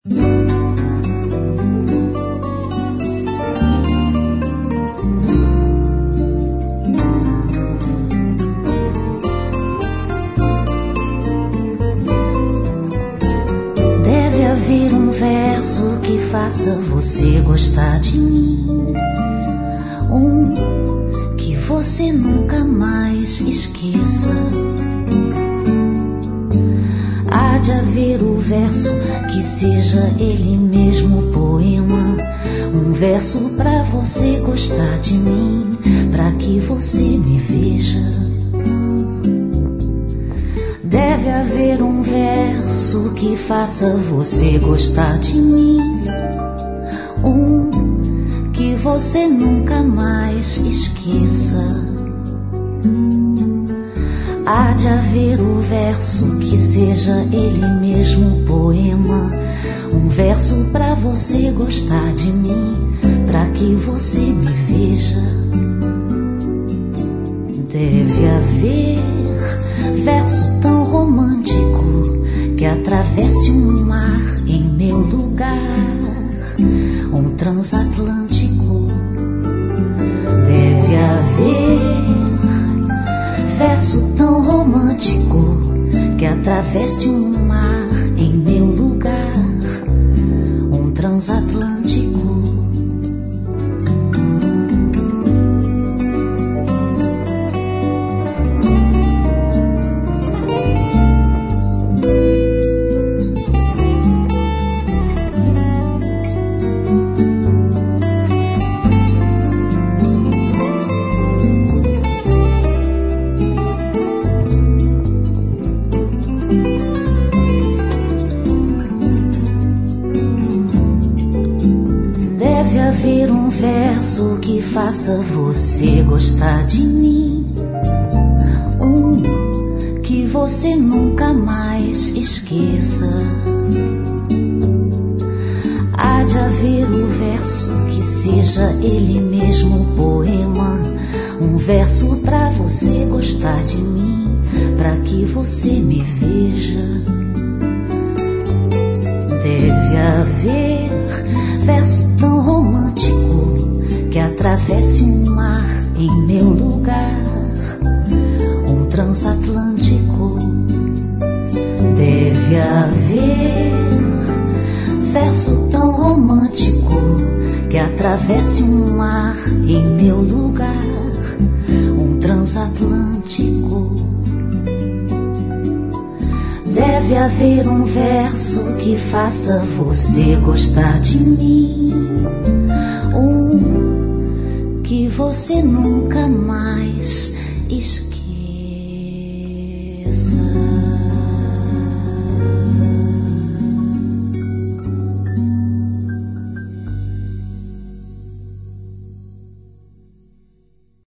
Deve haver um verso que faça você gostar de mim, que você nunca mais esqueça. Há de haver o verso que seja ele mesmo poema, um verso pra você gostar de mim, pra que você me veja. Deve haver um verso que faça você gostar de mim, que você nunca mais esqueça. Há de haver o verso que seja ele mesmo poema, um verso pra você gostar de mim, pra que você me veja. Deve haver verso tão romântico que atravesse um mar em meu lugar, um transatlântico. Deve haver verso tão romântico que atravesse um mar em meu lugar, um transatlântico. Deve haver um verso que faça você gostar de mim, que você nunca mais esqueça. Há de haver o verso que seja ele mesmo poema, um verso pra você gostar de mim, pra que você me veja. Deve haver verso tão romântico que atravesse um mar em meu lugar, um transatlântico. Deve haver verso tão romântico que atravesse um mar em meu lugar, um transatlântico. Deve haver um verso que faça você gostar de mim, que você nunca mais esqueça.